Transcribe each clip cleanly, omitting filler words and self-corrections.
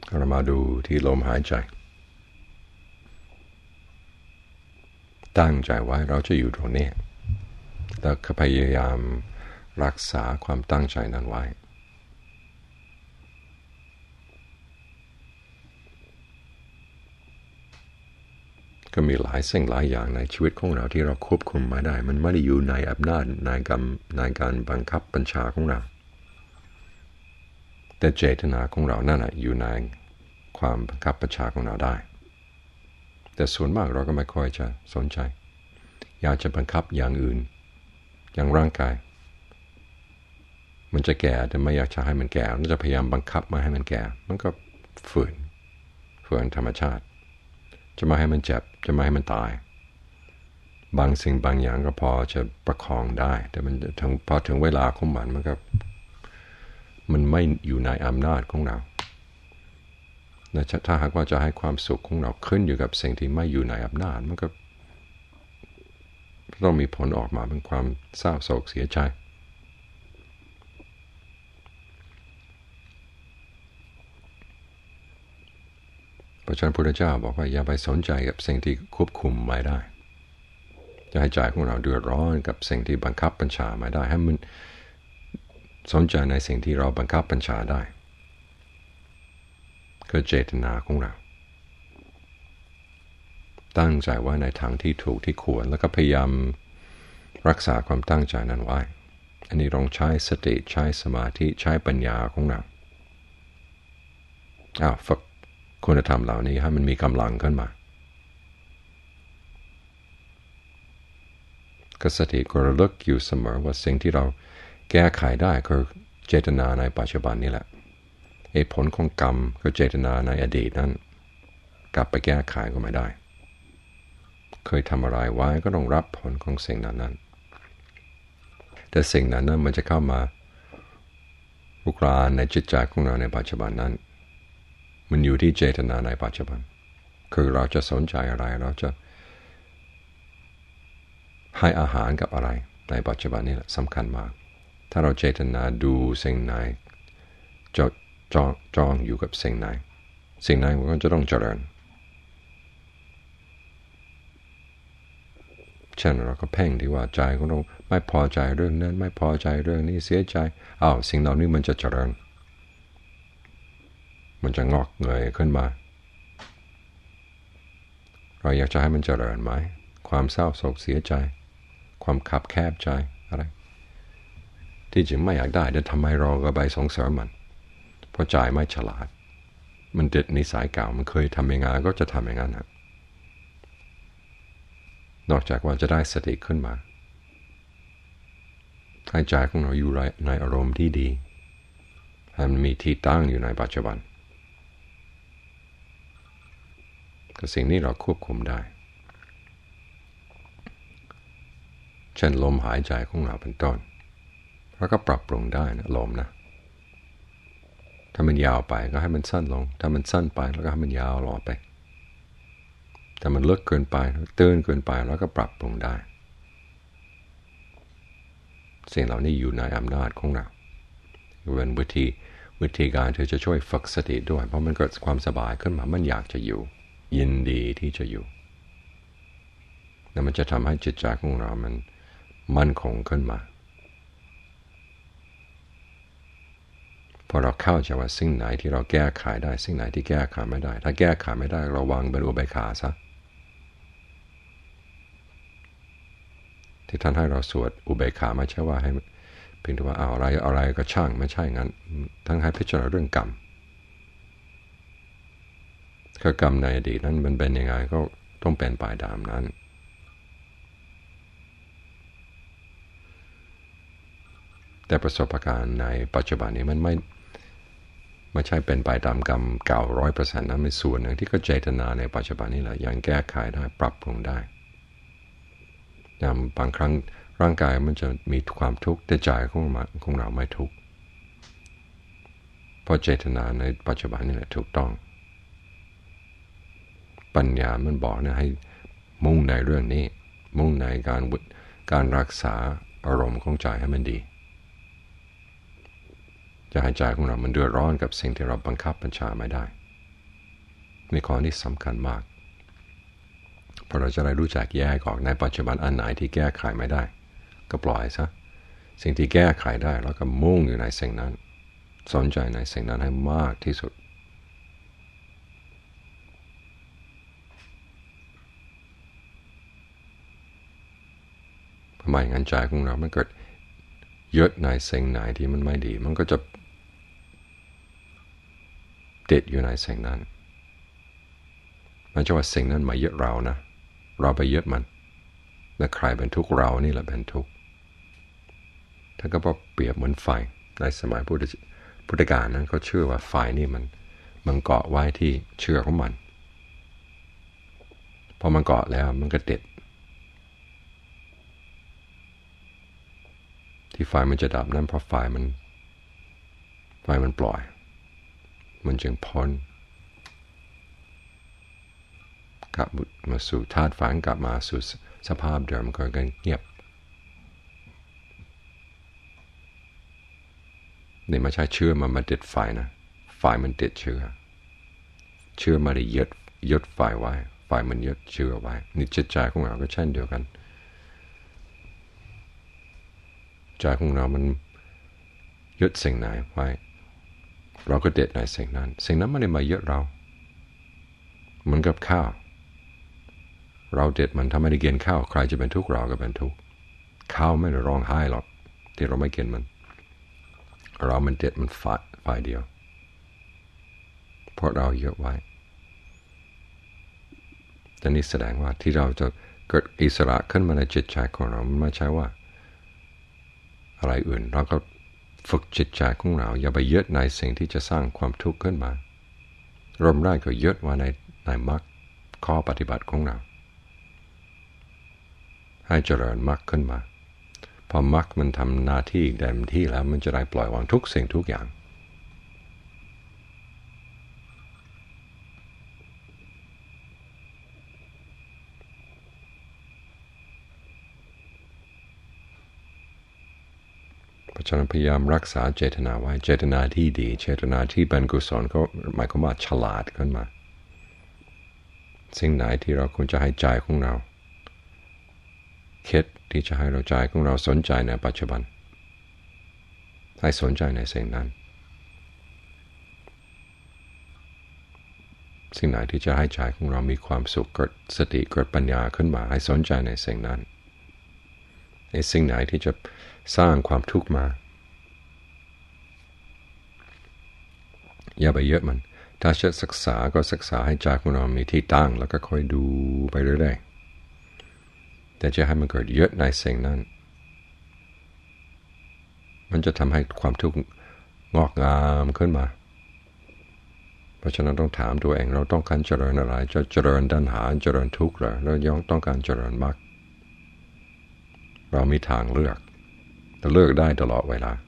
เรามาดูที่ลมหายใจตั้งใจไว้เราจะอยู่ตรงนี้แล้วก็พยายามรักษาความตั้งใจนั้นไว้ก็มีหลายสิ่งหลายอย่างในชีวิตของเราที่เราควบคุมไม่ได้มันไม่ได้อยู่ในอำนาจในการบังคับบัญชาของเราแต่เจตนาของเรานั่นอยู่ในความบังคับบัญชาของเราได้แต่ส่วนมากเราก็ไม่ค่อยจะสนใจอยากจะบังคับอย่างอื่นอย่างร่างกายมันจะแก่แต่ไม่อยากจะให้มันแก่เราจะพยายามบังคับไม่ให้มันแก่มันก็ฝืนธรรมชาติจะไม่ให้มันเจ็บจะไม่ให้มันตายบางสิ่งบางอย่างก็พอจะประคองได้แต่มันพอถึงเวลาของมันก็มันไม่อยู่ในอำนาจของเราถ้าหากว่าจะให้ความสุขของเราขึ้นอยู่กับสิ่งที่ไม่อยู่ในอำนาจมันก็ต้องมีผลออกมาเป็นความเศร้าโศกเสียใจพระเจ้าพุทธเจ้าบอกว่าอย่าไปสนใจกับสิ่งที่ควบคุมไม่ได้จะให้ใจของเราเดือดร้อนกับสิ่งที่บังคับบัญชาไม่ได้ให้มันสนใจในสิ่งที่เราบังคับบัญชาได้คือเจตนาของเราตั้งใจไว้ในทางที่ถูกที่ควรแล้วก็พยายามรักษาความตั้งใจนั้นไว้อันนี้ต้องใช้สติใช้สมาธิใช้ปัญญาของเราฝึกคุณธรรมเหล่านี้ให้มันมีกำลังขึ้นมาก็สติก็ระลึกอยู่เสมอว่าสิ่งที่เราแก้ไขได้คือเจตนาในปัจจุบันนี่แหละผลของกรรมคือเจตนาในอดีตนั้นกลับไปแก้ไขก็ไม่ได้เคยทำอะไรไว้ก็ต้องรับผลของสิ่งนั้นแต่สิ่งนั้นมันจะเข้ามาลุกรานในจิตใจของเราในปัจจุบันนั้นมันอยู่ที่เจตนาในปัจจุบันคือเราจะสนใจอะไรเราจะให้อาหารกับอะไรในปัจจุบันนี้แหละสำคัญมากถ้าเราเจตนาดูสิ่งไหนจ้องอยู่กับสิ่งไหนมันก็จะต้องเจริญเช่นเราก็เพ่งที่ว่าใจของเราไม่พอใจเรื่องนั้นไม่พอใจเรื่องนี้เสียใจสิ่งเหล่านี้มันจะเจริญมันจะงอกเงยขึ้นมาเราอยากจะให้มันเจริญไหมความเศร้าโศกเสียใจความคับแคบใจอะไรที่จริงไม่อยากได้แต่ทำไมเราก็ไปสงสารมันเพราะใจไม่ฉลาดมันติดนิสัยเก่ามันเคยทำยังไงก็จะทำอย่างนั้นนะนอกจากว่าจะได้สติขึ้นมาให้ใจของเราอยู่ในอารมณ์ที่ดีให้มันมีที่ตั้งอยู่ในปัจจุบันก็สิ่งนี้เราควบคุมได้เช่นลมหายใจของเราเป็นต้นแล้วก็ปรับปรุงได้นะลมนะถ้ามันยาวไปก็ให้มันสั้นลงถ้ามันสั้นไปแล้วก็ให้มันยาวลงไปถ้ามันลึกเกินไปตื้นเกินไปแล้วก็ปรับปรุงได้สิ่งเหล่านี้อยู่ในอำนาจของเราเป็นวิธีการที่จะช่วยฝึกสติด้วยเพราะมันเกิดความสบายขึ้นมามันอยากจะอยู่ยินดีที่จะอยู่แล้วมันจะทำให้จิตใจของเรามันมั่นคงขึ้นมาพอเราเข้าใจว่าสิ่งไหนที่เราแก้ไขได้สิ่งไหนที่แก้ไขไม่ได้ถ้าแก้ไขไม่ได้เราวางเป็นอุเบกขาซะที่ท่านให้เราสวดอุเบกขาไม่ใช่ว่าให้เพียงแต่ว่าอะไรก็ช่างไม่ใช่งั้นทั้งให้พิจารณาเรื่องกรรมคือกรรมในอดีตนั้นมันเป็นยังไงก็ต้องเป็นไปตามนั้นแต่ประสบการณ์ในปัจจุบันนี้มันไม่ใช่เป็นไปตามกรรมเก่า 100% นั้นเป็นส่วนหนึ่งที่ก็เจตนาในปัจจุบันนี้แหละยังแก้ไขได้ปรับปรุงได้อย่างบางครั้งร่างกายมันจะมีความทุกข์แต่ใจของเราไม่ทุกข์เพราะเจตนาในปัจจุบันนี่แหละถูกต้องปัญญามันบอกนะให้มุ่งในเรื่องนี้มุ่งในการรักษาอารมณ์ของใจให้มันดีจะให้ใจของเรามันเดือดร้อนกับสิ่งที่เราบังคับบัญชาไม่ได้มีข้อนี้สำคัญมากเพราะเราจะได้รู้จักแยกออกในปัจจุบันอันไหนที่แก้ไขไม่ได้ก็ปล่อยซะสิ่งที่แก้ไขได้แล้วก็มุ่งอยู่ในสิ่งนั้นสนใจในสิ่งนั้นให้มากที่สุดเพราะไม่งั้นใจของเรามันเกิดยึดในสิ่งไหนที่มันไม่ดีมันก็จะติดอยู่ในสิ่งนั้นมันจะว่าสิ่งนั้นมายึดเรานะเราไปยึดมันและใครเป็นทุกข์เรานี่แหละเป็นทุกข์ถ้าก็เปรียบเหมือนไฟในสมัยพุทธกาลนั้นเขาเชื่อว่าไฟนี่มันเกาะไว้ที่เชือกของมันพอมันเกาะแล้วมันก็ติดที่ไฟมันจะดับนั้นเพราะไฟมันปล่อยมันจึงพ้นกลับมาสู่ธาตุไฟกลับมาสู่สภาพเดิมก็เงียบนี่ไม่ใช่เชื้อมันมาติดไฟนะไฟมันติดเชื้อไม่ได้ยึดไฟไว้ไฟมันยึดเชื้อไว้นี่จิตใจของเราก็เช่นเดียวกันใจของเรามันยึดสิ่งไหนไว้เราก็ติดในสิ่งนั้นไม่ได้มายึดเราเหมือนกับข้าวเราติดมันถ้าไม่ได้กินข้าวใครจะเป็นทุกข์เราก็เป็นทุกข์ข้าวไม่ได้ร้องไห้หรอกที่เราไม่กินมันเรามันติดมันฝ่ายเดียวเพราะเราเยอะไว้แต่นี้แสดงว่าที่เราจะเกิดอิสระขึ้นมาในจิตใจของเรามันไม่ใช่ว่าอะไรอื่นเราก็ฝึกจิตใจของเราอย่าไปยึดในสิ่งที่จะสร้างความทุกข์ขึ้นมาเริ่มแรกก็ยึดว่าในมรรคข้อปฏิบัติของเราให้เจริญมรรคขึ้นมาพอมรรคมันทำหน้าที่เต็มที่แล้วมันจะได้ปล่อยวางทุกสิ่งทุกอย่างเพราะฉะนั้นพยายามรักษาเจตนาไว้เจตนาที่ดีเจตนาที่เป็นกุศลก็หมายความว่าฉลาดขึ้นมาสิ่งไหนที่เราควรจะให้ใจของเราคิดที่จะให้เราใจของเราสนใจในปัจจุบันให้สนใจในสิ่งนั้นสิ่งไหนที่จะให้ใจของเรามีความสุขเกิดสติเกิดปัญญาขึ้นมาให้สนใจในสิ่งนั้นในสิ่งไหนที่จะสร้างความทุกข์มาอย่าไปเยอะมันถ้าจะศึกษาก็ศึกษาให้ใจของเรามีที่ตั้งแล้วก็ค่อยดูไปเรื่อยๆแต่จะให้มันเกิดเยอะในสิ่งนั้นมันจะทำให้ความทุกข์งอกงามขึ้นมาเพราะฉะนั้นต้องถามตัวเองเราต้องการเจริญอะไรจะเจริญตัณหาเจริญทุกข์หรือเรายังต้องการเจริญมรรคเรามีทางเลือกแต่เลือกได้ตลอดเวลา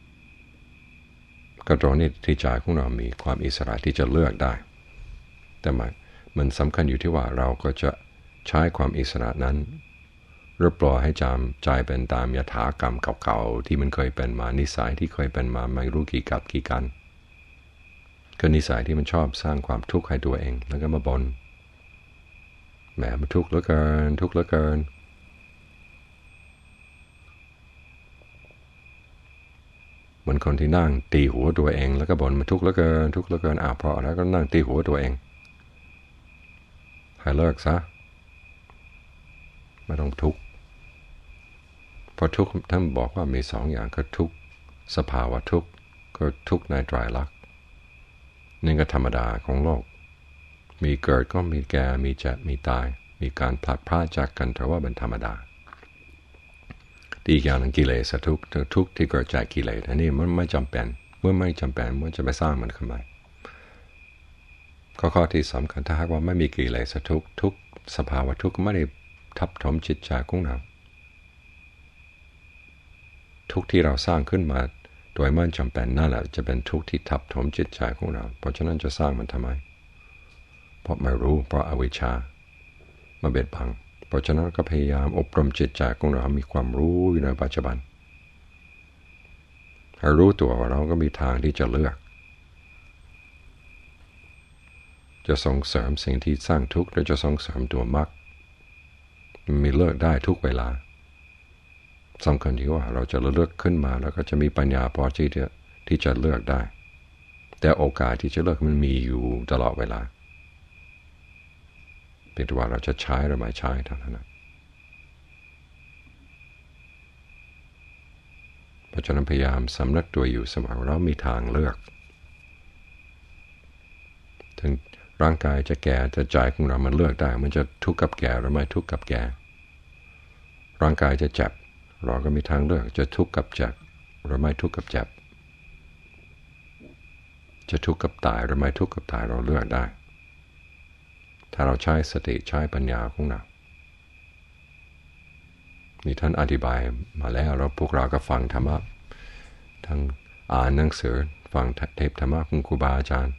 ก็ตรงนี้ที่ใจของเรามีความอิสระที่จะเลือกได้แต่มันสำคัญอยู่ที่ว่าเราก็จะใช้ความอิสระนั้นหรือปล่อยให้ใจเป็นตามยถากรรมเก่าๆที่มันเคยเป็นมานิสัยที่เคยเป็นมาไม่รู้กี่กับกี่กันก็นิสัยที่มันชอบสร้างความทุกข์ให้ตัวเองแล้วก็มาบ่นแหมมันทุกข์เหลือเกินทุกข์เหลือเกินเหมือนคนที่นั่งตีหัวตัวเองแล้วก็บ่นมันทุกข์เหลือเกินทุกข์เหลือเกินเพราะแล้วก็นั่งตีหัวตัวเองให้เลิกซะไม่ต้องทุกข์เพราะทุกข์ท่านบอกว่ามีสองอย่างคือทุกข์สภาวะทุกข์ก็ทุกข์ในไตรลักษณ์นี่ก็ธรรมดาของโลกมีเกิดก็มีแก่มีเจ็บมีตายมีการพลัดพรากจากกันแต่ว่าเป็นธรรมดาอีกอย่างหนึ่งกิเลสทุกข์ที่เกิดจากกิเลสอันนี้มันไม่จำเป็นเมื่อไม่จำเป็นมันจะไปสร้างมันขึ้นมาข้อที่สำคัญถ้าหากว่าไม่มีกิเลสทุกสภาวะทุกข์ไม่ได้ทับถมจิตใจของเราทุกที่เราสร้างขึ้นมาโดยไม่จำเป็นนั่นแหละจะเป็นทุกข์ที่ทับถมจิตใจของเราเพราะฉะนั้นจะสร้างมันทำไมเพราะไม่รู้เพราะอวิชชามาเบียดบังเพราะฉะนั้นก็พยายามอบรมจิตใจของเรามีความรู้อยู่ในปัจจุบันให้รู้ตัวว่าเราก็มีทางที่จะเลือกจะส่งเสริมสิ่งที่สร้างทุกข์หรือจะส่งเสริมตัวมรรคมีเลือกได้ทุกเวลาสำคัญที่ว่าเราจะเลือกขึ้นมาแล้วก็จะมีปัญญาพอที่จะเลือกได้แต่โอกาสที่จะเลือกมันมีอยู่ตลอดเวลาเป็นว่าเราจะใช้หรือไม่ใช้เท่านั้นเพราะฉะนั้นพยายามสำนึกตัวอยู่เสมอเรามีทางเลือกถึงร่างกายจะแก่แต่ใจของเรามันเลือกได้มันจะทุกข์กับแก่หรือไม่ทุกข์กับแก่ร่างกายจะเจ็บเราก็มีทางเลือกจะทุกข์กับเจ็บหรือไม่ทุกข์กับเจ็บจะทุกข์กับตายหรือไม่ทุกข์กับตายเราเลือกได้ถ้าเราใช้สติใช้ปัญญาของเรานี่ท่านอธิบายมาแล้วเราพวกเราก็ฟังธรรมะทั้งอ่านหนังสือฟังเทปธรรมะของครูบาอาจารย์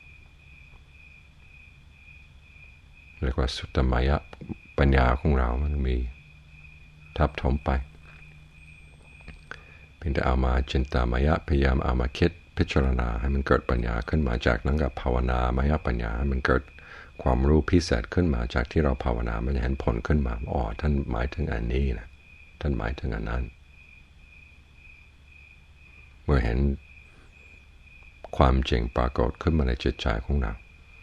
เรียกว่าสุตตมยะปัญญาของเรามันมีทับถมไปเพียงแต่เอามาจินตามยะพยายามเอามาคิดพิจารณาให้มันเกิดปัญญาขึ้นมาจากนั้นก็ภาวนามยปัญญาให้มันเกิดความรู้พิเศษขึ้นมาจากที่เราภาวนามันจะเห็นผลขึ้นมาอ๋อท่านหมายถึงอันนี้นะท่านหมายถึงอันนั้นเมื่อเห็นความจริงปรากฏขึ้นมาในจิตใจของเรา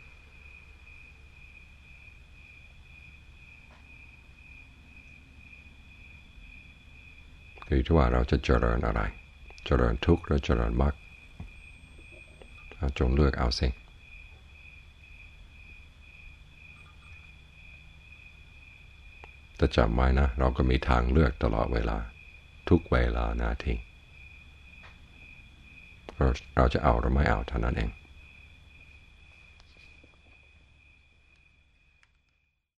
คือที่ว่าเราจะเจริญอะไรเจริญทุกข์หรือเจริญมรรคจงเลือกเอาสิแต่จำไว้นะเราก็มีทางเลือกตลอดเวลาทุกเวลานาทีเราจะเอาหรือไม่เอาเท่านั้นเอง